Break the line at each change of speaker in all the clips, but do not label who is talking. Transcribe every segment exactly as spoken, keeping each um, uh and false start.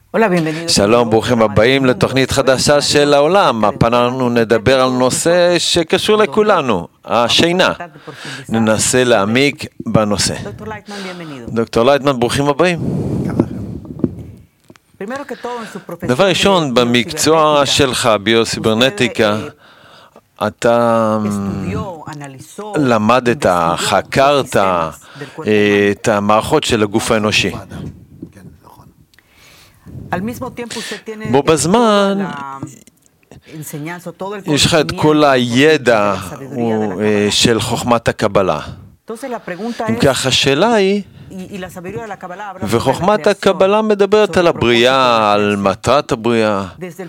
שלום, ברוכים הבאים לתוכנית חדשה של העולם. הפעם אנחנו נדבר על נושא שקשור לכולנו, השינה. ננסה להעמיק בנושא. דוקטור לייטמן, ברוכים הבאים. דבר ראשון, במקצוע שלך, ביוסיברנטיקה, אתה למדת, חקרת את המערכות של הגוף האנושי. בו בזמן יש לך את כל הידע של חוכמת הקבלה. אם כך השאלה היא, וחוכמת הקבלה מדברת על הבריאה, על מטרת הבריאה.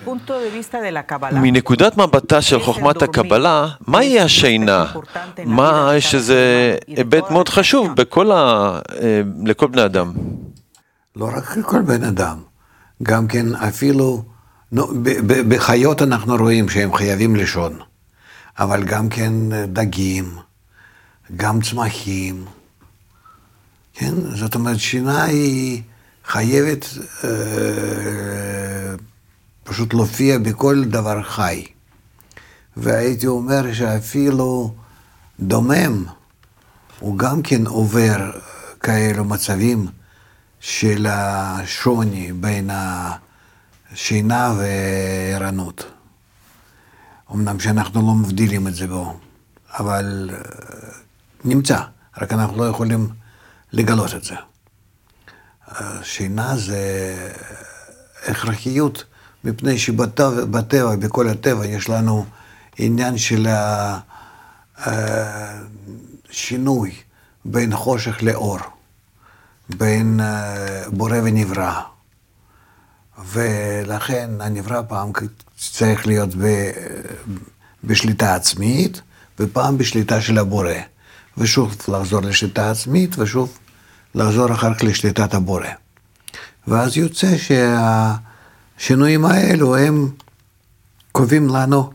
מנקודת מבטה של חוכמת הקבלה, מהי השינה? מה יש איזה היבט מאוד חשוב בכל ה... לכל בני אדם?
לא רק לכל בן אדם. גם כן אפילו, בחיות אנחנו רואים שהם חייבים לישון, אבל גם כן דגים, גם צמחים, כן? זאת אומרת, שינה היא חייבת אה, פשוט להופיע בכל דבר חי. והייתי אומר שאפילו דומם, הוא גם כן עובר כאלו מצבים, של השוני בין השינה וערנות. אמנם שאנחנו לא מבדילים את זה בו, אבל נמצא, רק אנחנו לא יכולים לגלות את זה. שינה זה הכרחיות, מפני שבטבע, בטבע, בכל הטבע, יש לנו עניין של השינוי בין חושך לאור. בין בורא ונברא, ולכן הנברא פעם צריך להיות ב, בשליטה עצמית, ופעם בשליטה של הבורא, ושוב לחזור לשליטה עצמית, ושוב לחזור אחר כך לשליטת הבורא. ואז יוצא שהשינויים האלו הם קובעים לנו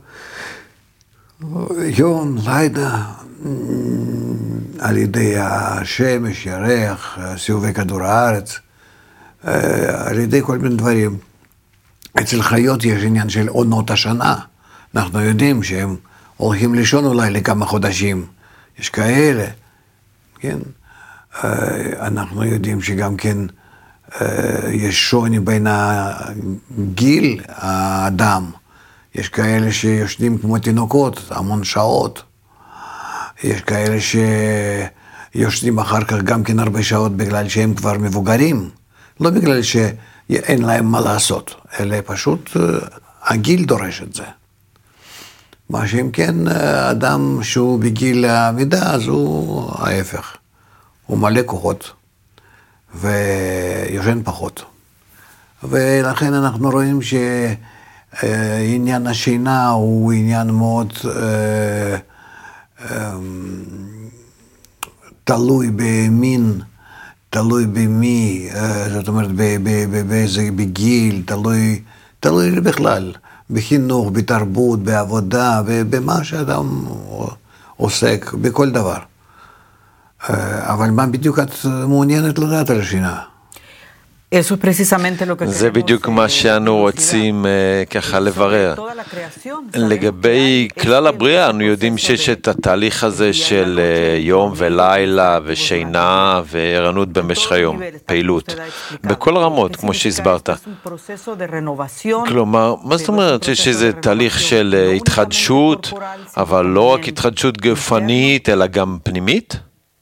יום, לילה, על ידי השמש, ירח, סיבובי כדור הארץ, על ידי כל מיני דברים. אצל חיות יש עניין של עונות השנה. אנחנו יודעים שהם הולכים לישון אולי לכמה חודשים. יש כאלה, כן? אנחנו יודעים שגם כן יש שוני בין הגיל האדם. יש כאלה שיושנים כמו תינוקות, המון שעות. יש כאלה שיושנים אחר כך גם כן הרבה שעות בגלל שהם כבר מבוגרים, לא בגלל שאין להם מה לעשות, אלא פשוט הגיל דורש את זה. מה שאם כן, אדם שהוא בגיל העמידה, אז הוא ההפך. הוא מלא כוחות ויושן פחות. ולכן אנחנו רואים שעניין השינה הוא עניין מאוד... תלוי במין, תלוי במי, זאת אומרת באיזה בגיל, תלוי, תלוי בכלל, בחינוך, בתרבות, בעבודה, במה שאדם עוסק, בכל דבר. אבל מה בדיוק את מעוניינת לדעת על השינה?
זה בדיוק מה שאנו רוצים ככה לברר. לגבי כלל הבריאה, אנו יודעים שיש את התהליך הזה של יום ולילה ושינה וערנות במשך היום, פעילות, בכל רמות, כמו שהסברת. כלומר, מה זאת אומרת? שיש איזה תהליך של התחדשות, אבל לא רק התחדשות גופנית, אלא גם פנימית?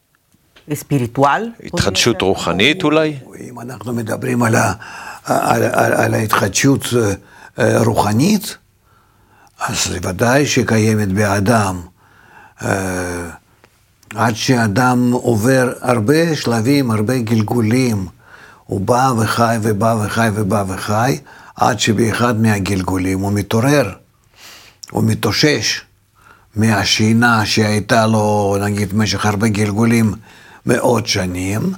התחדשות רוחנית אולי?
אם אנחנו מדברים על, ה, על, על, על ההתחדשות רוחנית, אז ודאי שקיימת באדם. עד שאדם עובר הרבה שלבים, הרבה גלגולים, הוא בא וחי ובא וחי ובא וחי, עד שבאחד מהגלגולים הוא מתעורר, הוא מתאושש מהשינה שהייתה לו, נגיד, במשך הרבה גלגולים, מאות שנים,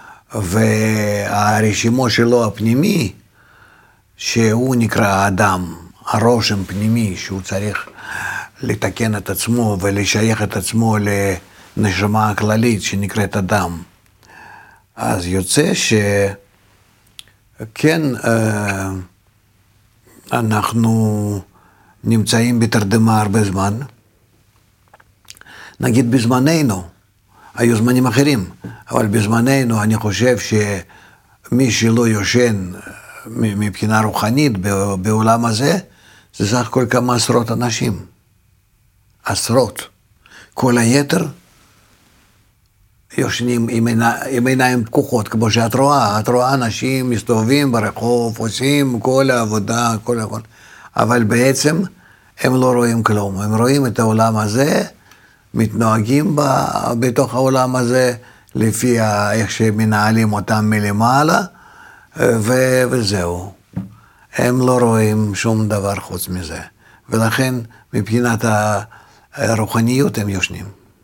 והרשימו שלו הפנימי, שהוא נקרא האדם, הרושם פנימי, שהוא צריך לתקן את עצמו ולשייך את עצמו לנשמה הכללית שנקראת אדם. אז יוצא כן, אנחנו נמצאים בתרדמה הרבה זמן. נגיד בזמננו, היו זמנים אחרים, אבל בזמננו אני חושב שמי שלא יושן מבחינה רוחנית בעולם הזה, זה סך הכל כמה עשרות אנשים. עשרות. כל היתר יושנים עם, עיני, עם עיניים פקוחות, כמו שאת רואה. את רואה אנשים מסתובבים ברחוב, עושים כל העבודה, כל העבודה. אבל בעצם הם לא רואים כלום. הם רואים את העולם הזה, מתנהגים ב, בתוך העולם הזה, לפי איך שמנהלים אותם מלמעלה, ו, וזהו. הם לא רואים שום דבר חוץ מזה. ולכן, מבחינת הרוחניות הם יושנים.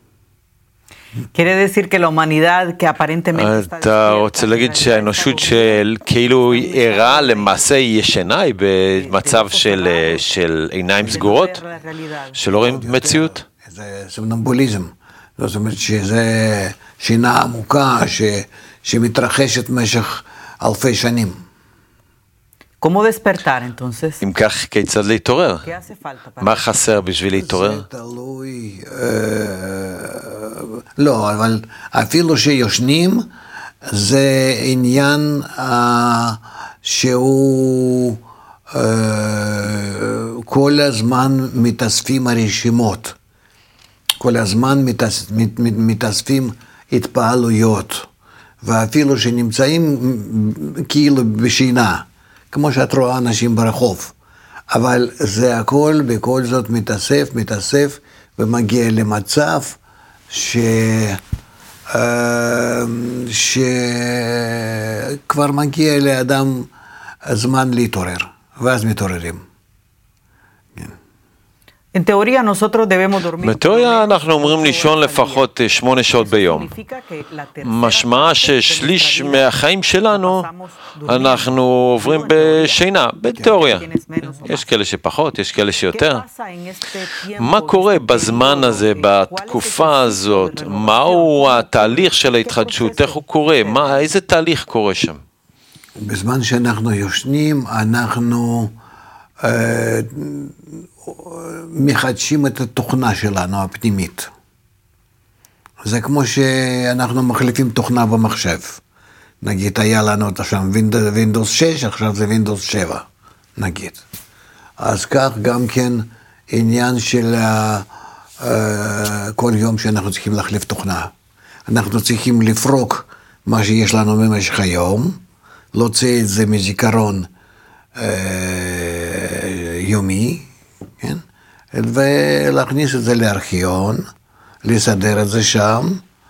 אתה רוצה להגיד שהאנושות של כאילו ערה למעשה ישנה, היא במצב של עיניים סגורות, שלא רואים מציאות?
זה סומנמבוליזם, זאת אומרת שזה שינה עמוקה שמתרחשת במשך אלפי שנים.
אם כך, כיצד להתעורר? מה חסר בשביל להתעורר?
זה תלוי, לא, אבל אפילו שיושנים, זה עניין שהוא כל הזמן מתאספים הרשימות, כל הזמן מתאספים התפעלויות, ואפילו שנמצאים כאילו בשינה, כמו שאת רואה אנשים ברחוב, אבל זה הכל בכל זאת מתאסף, מתאסף, ומגיע למצב ש... שכבר מגיע לאדם זמן להתעורר, ואז מתעוררים.
בתיאוריה אנחנו אומרים לישון לפחות שמונה שעות ביום. משמע ששליש מהחיים שלנו אנחנו עוברים בשינה, בתיאוריה. יש כאלה שפחות, יש כאלה שיותר. מה קורה בזמן הזה, בתקופה הזאת? מהו התהליך של ההתחדשות? איך הוא קורה? מה, איזה תהליך קורה שם?
בזמן שאנחנו יושנים, אנחנו מחדשים את התוכנה שלנו הפנימית. זה כמו שאנחנו מחליפים תוכנה במחשב. נגיד, היה לנו שם Windows שש, עכשיו זה Windows שבע, נגיד. אז כך גם כן עניין של כל יום שאנחנו צריכים להחליף תוכנה. אנחנו צריכים לפרוק מה שיש לנו במשך היום, להוציא את זה מזיכרון יומי, כן? ולהכניס את זה לארכיון, לסדר את זה שם,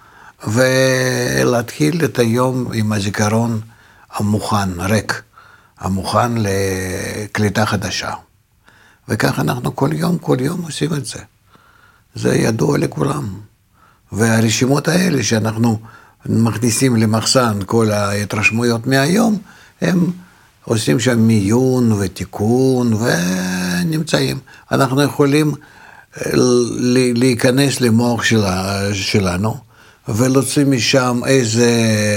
ולהתחיל את היום עם הזיכרון המוכן, ריק, המוכן לקליטה חדשה. וכך אנחנו כל יום, כל יום עושים את זה. זה ידוע לכולם. והרשימות האלה שאנחנו מכניסים למחסן כל ההתרשמויות מהיום, הם עושים שם מיון ותיקון ונמצאים. אנחנו יכולים להיכנס למוח שלנו ולהוציא משם איזה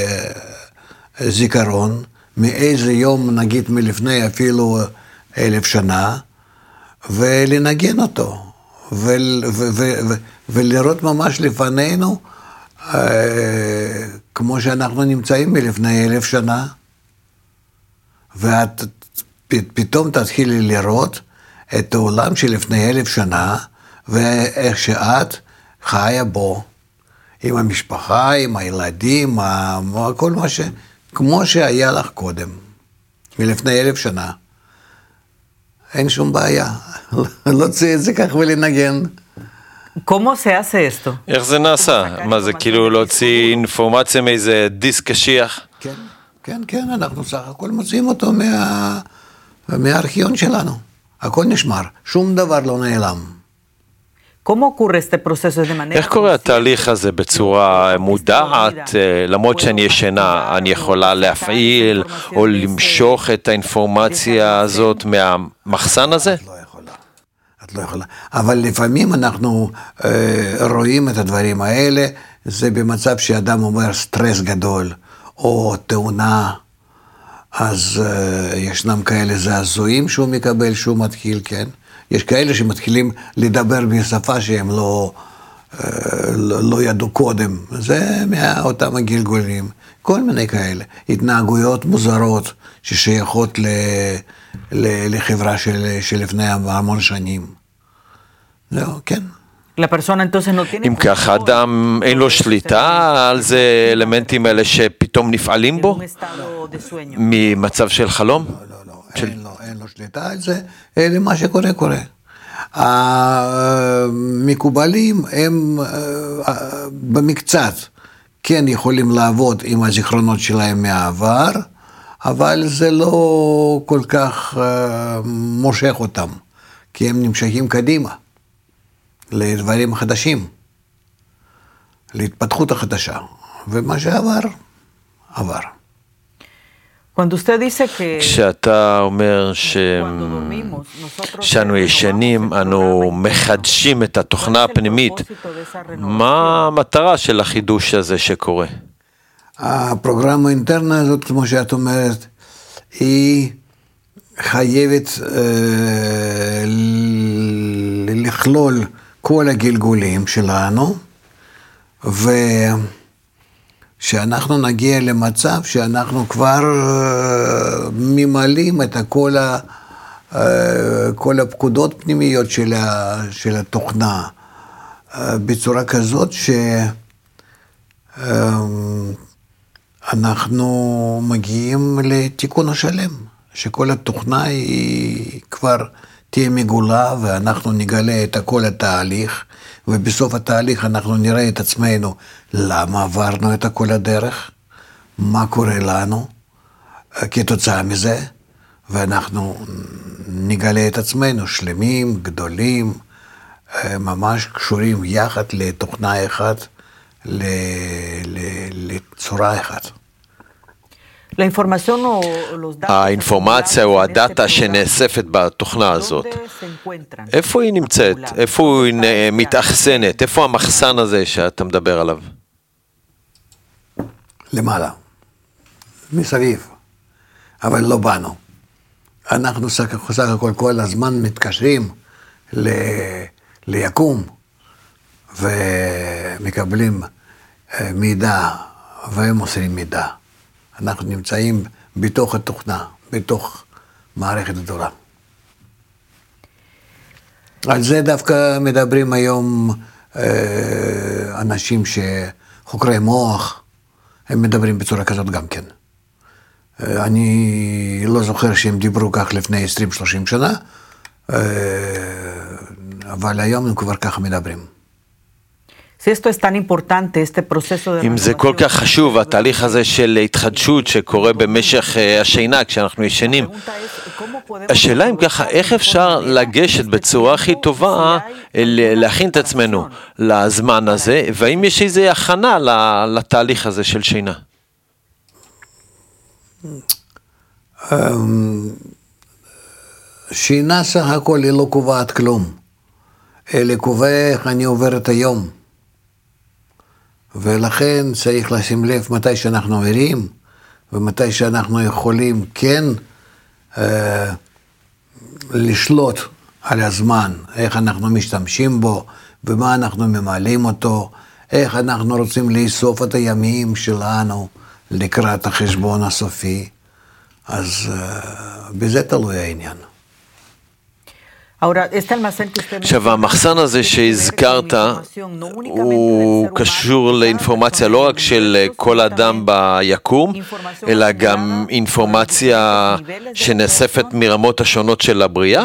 זיכרון, מאיזה יום נגיד מלפני אפילו אלף שנה, ולנגן אותו, ולראות ממש לפנינו כמו שאנחנו נמצאים מלפני אלף שנה. ואת פתאום תתחילי לראות את העולם שלפני אלף שנה, ואיך שאת חיה בו, עם המשפחה, עם הילדים, כל מה ש... כמו שהיה לך קודם, מלפני אלף שנה. אין שום בעיה, להוציא את זה כך ולנגן.
איך זה נעשה? מה זה, כאילו להוציא אינפורמציה מאיזה דיסק קשיח?
כן. כן, כן, אנחנו סך הכל מוצאים אותו מה... מהארכיון שלנו. הכל נשמר, שום דבר לא נעלם.
איך קורה התהליך הזה בצורה מודעת? למרות שאני ישנה, אני יכולה להפעיל או למשוך את האינפורמציה הזאת מהמחסן הזה?
את לא יכולה. את לא יכולה. אבל לפעמים אנחנו אה, רואים את הדברים האלה, זה במצב שאדם אומר סטרס גדול, או תאונה, אז uh, ישנם כאלה זעזועים שהוא מקבל, שהוא מתחיל, כן? יש כאלה שמתחילים לדבר בשפה שהם לא, uh, לא, לא ידעו קודם. זה מאותם הגלגולים. כל מיני כאלה. התנהגויות מוזרות ששייכות ל, ל, לחברה של, של לפני המון שנים. זהו, כן.
אם כך, אדם אין לו שליטה על זה אלמנטים האלה שפתאום נפעלים בו? ממצב של חלום?
לא, לא, לא, אין לו, אין לו שליטה על זה, אלא מה שקורה קורה. המקובלים הם במקצת כן יכולים לעבוד עם הזיכרונות שלהם מהעבר, אבל זה לא כל כך מושך אותם, כי הם נמשכים קדימה. לדברים חדשים, להתפתחות החדשה, ומה שעבר, עבר.
כשאתה אומר שאנו ישנים, אנו מחדשים את התוכנה הפנימית, מה המטרה של החידוש הזה שקורה?
הפרוגרמה האינטרנה הזאת, כמו שאת אומרת, היא חייבת אה, לכלול כל הגלגולים שלנו, ושאנחנו נגיע למצב שאנחנו כבר ממלאים את כל, ה, כל הפקודות פנימיות של, ה, של התוכנה, בצורה כזאת שאנחנו מגיעים לתיקון השלם, שכל התוכנה היא כבר תהיה מגולה, ואנחנו נגלה את כל התהליך, ובסוף התהליך אנחנו נראה את עצמנו, למה עברנו את כל הדרך, מה קורה לנו כתוצאה מזה, ואנחנו נגלה את עצמנו שלמים, גדולים, ממש קשורים יחד לתוכנה אחת, לצורה אחת.
האינפורמציה או הדאטה שנאספת בתוכנה הזאת, איפה היא נמצאת? איפה היא מתאחסנת? איפה המחסן הזה שאתה מדבר עליו?
למעלה, מסביב, אבל לא באנו. אנחנו סך הכל כל הזמן מתקשרים ל... ליקום ומקבלים מידע והם מוסרים מידע. אנחנו נמצאים בתוך התוכנה, בתוך מערכת גדולה. על זה דווקא מדברים היום אנשים שחוקרי מוח, הם מדברים בצורה כזאת גם כן. אני לא זוכר שהם דיברו כך לפני עשרים שלושים שנה, אבל היום הם כבר ככה מדברים.
אם זה כל כך חשוב, התהליך הזה של התחדשות שקורה במשך השינה כשאנחנו ישנים, השאלה אם ככה, איך אפשר לגשת בצורה הכי טובה להכין את עצמנו לזמן הזה, והאם יש איזו הכנה לתהליך הזה של שינה?
שינה סך הכל היא לא קובעת כלום, אלא קובע איך אני עובר את היום. ולכן צריך לשים לב מתי שאנחנו ערים, ומתי שאנחנו יכולים כן אה, לשלוט על הזמן, איך אנחנו משתמשים בו, ומה אנחנו ממלאים אותו, איך אנחנו רוצים לאסוף את הימים שלנו לקראת החשבון הסופי. אז אה, בזה תלוי העניין.
עכשיו, המחסן הזה שהזכרת, הוא קשור לאינפורמציה לא רק של כל אדם ביקום, אלא גם אינפורמציה שנאספת מרמות השונות של הבריאה,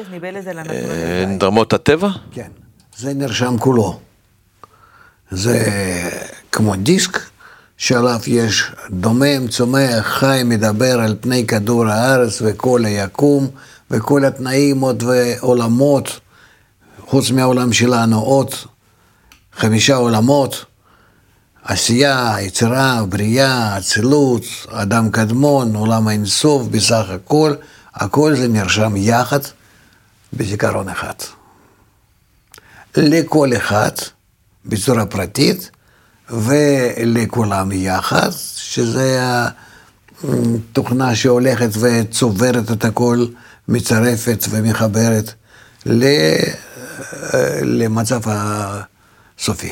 רמות הטבע?
כן, זה נרשם כולו. זה כמו דיסק, שעליו יש דומם, צומח, חי, מדבר על פני כדור הארץ וכל היקום, וכל התנאים עוד ועולמות, חוץ מהעולם שלנו, עוד חמישה עולמות, עשייה, יצירה, בריאה, אצילות, אדם קדמון, עולם האינסוף, בסך הכל, הכל זה נרשם יחד בזיכרון אחד. לכל אחד, בצורה פרטית, ולכולם יחד, שזה תוכנה שהולכת וצוברת את הכל, מצרפת ומחברת למצב הסופי.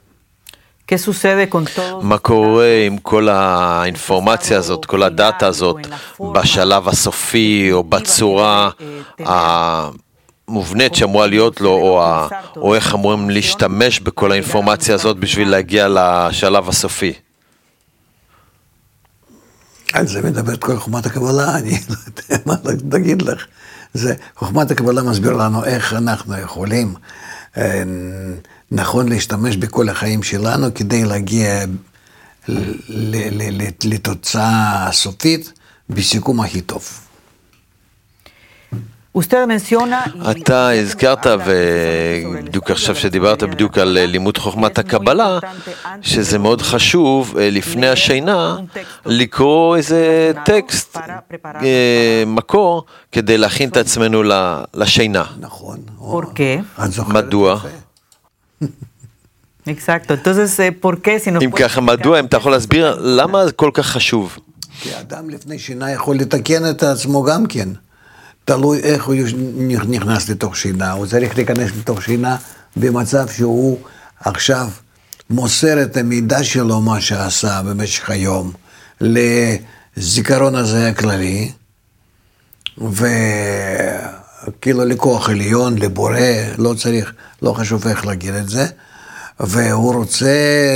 מה קורה עם כל האינפורמציה הזאת, כל הדאטה הזאת, בשלב הסופי או בצורה המובנית שאמורה להיות לו, או, או איך אמורים להשתמש בכל האינפורמציה הזאת בשביל להגיע לשלב הסופי?
על זה מדברת כל חוכמת הקבלה, אני לא יודע מה להגיד לך. זה, חוכמת הקבלה מסביר לנו איך אנחנו יכולים נכון להשתמש בכל החיים שלנו כדי להגיע לתוצאה הסופית בסיכום הכי טוב.
אתה הזכרת, ובדיוק עכשיו שדיברת בדיוק על לימוד חוכמת הקבלה, שזה מאוד חשוב לפני השינה לקרוא איזה טקסט, מקור, כדי להכין את עצמנו לשינה.
נכון.
מדוע? אם ככה, מדוע? אם אתה יכול להסביר למה זה כל כך חשוב?
כי האדם לפני שינה יכול לתקן את עצמו גם כן. תלוי איך הוא נכנס לתוך שינה, הוא צריך להיכנס לתוך שינה במצב שהוא עכשיו מוסר את המידע שלו, מה שעשה במשך היום, לזיכרון הזה הכללי, וכאילו לכוח עליון, לבורא, לא צריך, לא חשוב איך להגיד את זה, והוא רוצה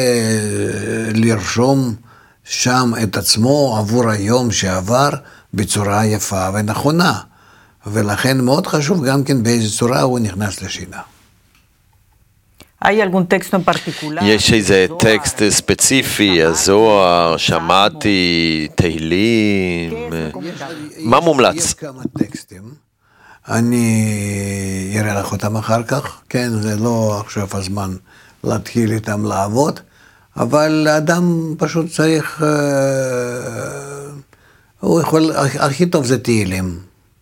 לרשום שם את עצמו עבור היום שעבר בצורה יפה ונכונה. ולכן מאוד חשוב גם כן באיזו צורה הוא נכנס לשינה.
יש איזה טקסט ספציפי, הזוהר, שמעתי, תהילים, מה מומלץ?
יש כמה טקסטים, אני אראה לך אותם אחר כך, כן, זה לא עכשיו הזמן להתחיל איתם לעבוד, אבל האדם פשוט צריך, הוא יכול, הכי טוב זה תהילים.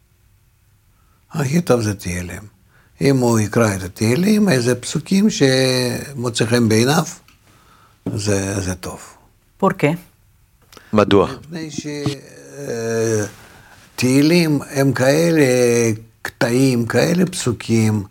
הכי טוב זה תהילים. אם הוא יקרא את התהילים, איזה פסוקים שמוצא חן בעיניו, זה, זה טוב.
פורקה? מדוע?
מפני שתהילים הם כאלה קטעים, כאלה פסוקים,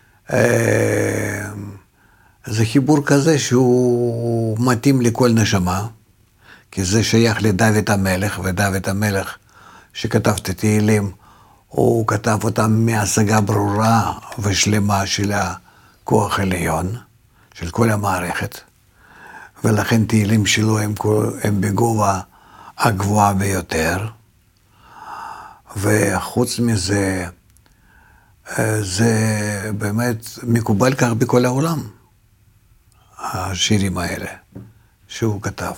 זה חיבור כזה שהוא מתאים לכל נשמה, כי זה שייך לדוד המלך, ודוד המלך שכתב את התהילים, הוא כתב אותם מהשגה ברורה ושלמה של הכוח העליון, של כל המערכת, ולכן תהילים שלו הם, הם בגובה הגבוהה ביותר, וחוץ מזה, זה באמת מקובל כך בכל העולם, השירים האלה שהוא כתב,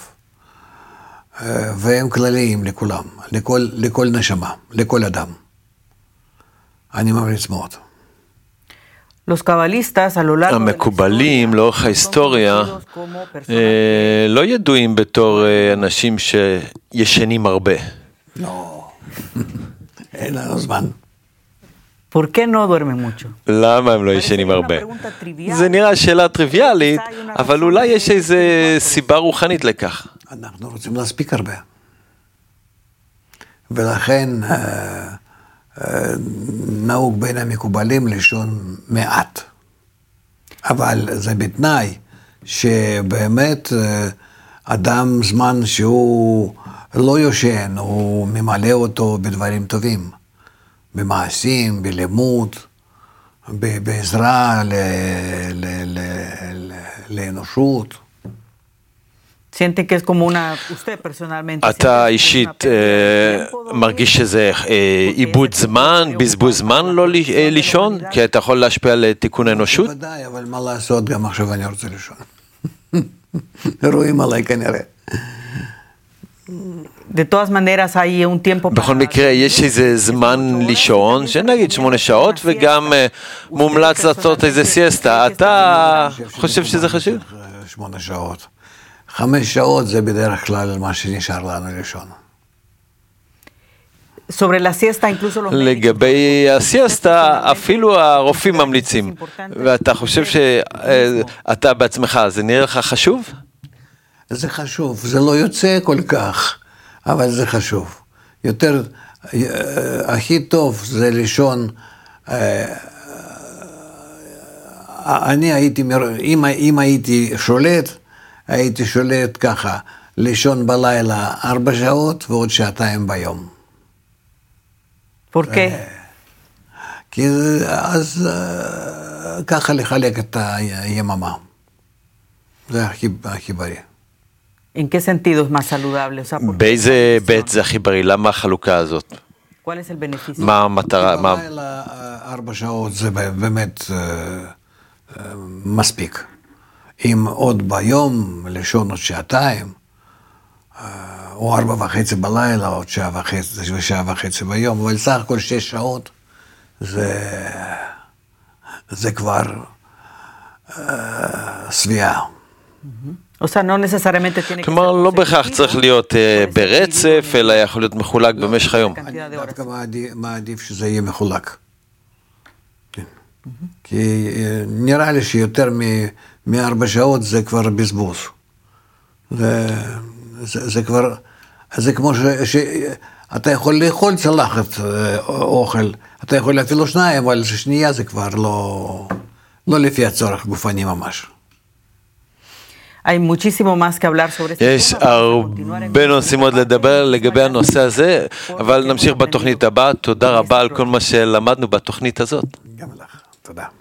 והם כלליים לכולם, לכל, לכל נשמה, לכל אדם. אני ממליץ מאוד.
המקובלים לאורך ההיסטוריה לא ידועים בתור אנשים שישנים הרבה.
לא, אין לנו זמן.
למה הם לא ישנים הרבה? זה נראה שאלה טריוויאלית, אבל אולי יש איזו סיבה רוחנית לכך.
אנחנו רוצים להספיק הרבה. ולכן נהוג בין המקובלים לישון מעט. אבל זה בתנאי שבאמת אדם זמן שהוא לא יושן, הוא ממלא אותו בדברים טובים, במעשים, בלימוד, בעזרה לאנושות.
אתה אישית מרגיש שזה איבוד זמן, בזבוז זמן לא לישון? כי אתה יכול להשפיע על תיקון האנושות?
ודאי, אבל מה לעשות, גם עכשיו אני רוצה לישון. רואים עליי כנראה.
בכל מקרה, יש איזה זמן לישון, שנגיד שמונה שעות, וגם מומלץ לעשות איזה סיאסטה. אתה חושב שזה חשוב?
שמונה שעות. חמש שעות זה בדרך כלל מה שנשאר לנו לישון.
לגבי הסיאסטה, אפילו הרופאים ממליצים. ואתה חושב שאתה בעצמך, זה נראה לך חשוב?
זה חשוב, זה לא יוצא כל כך. אבל זה חשוב. יותר, הכי טוב זה לישון, אני הייתי, אם, אם הייתי שולט, הייתי שולט ככה, לישון בלילה ארבע שעות ועוד שעתיים ביום.
פורקי?
כי אז ככה לחלק את היממה. זה הכי, הכי בריא.
¿En qué sentido es más saludable? O sea,
באיזה היבט זה הכי בריא? למה החלוקה הזאת?
¿Cuál es el beneficio?
מה המטרה? מה...
בלילה ארבע שעות זה באמת מספיק. אם עוד ביום לישון עוד שעתיים, או ארבע וחצי בלילה, עוד שעה וחצי ושעה וחצי ביום, אבל סך הכל שש שעות, זה, זה כבר שביעה.
כלומר, לא בהכרח צריך להיות ברצף, אלא יכול להיות מחולק במשך היום.
אני דווקא מעדיף שזה יהיה מחולק. כי נראה לי שיותר מארבע שעות זה כבר בזבוז. זה כבר, זה כמו שאתה יכול לאכול צלחת אוכל, אתה יכול אפילו שניים, אבל שנייה זה כבר לא לפי הצורך גופני ממש.
יש הרבה נושאים עוד לדבר לגבי הנושא הזה, אבל נמשיך בתוכנית הבאה. תודה רבה על כל מה שלמדנו בתוכנית הזאת.
גם לך, תודה.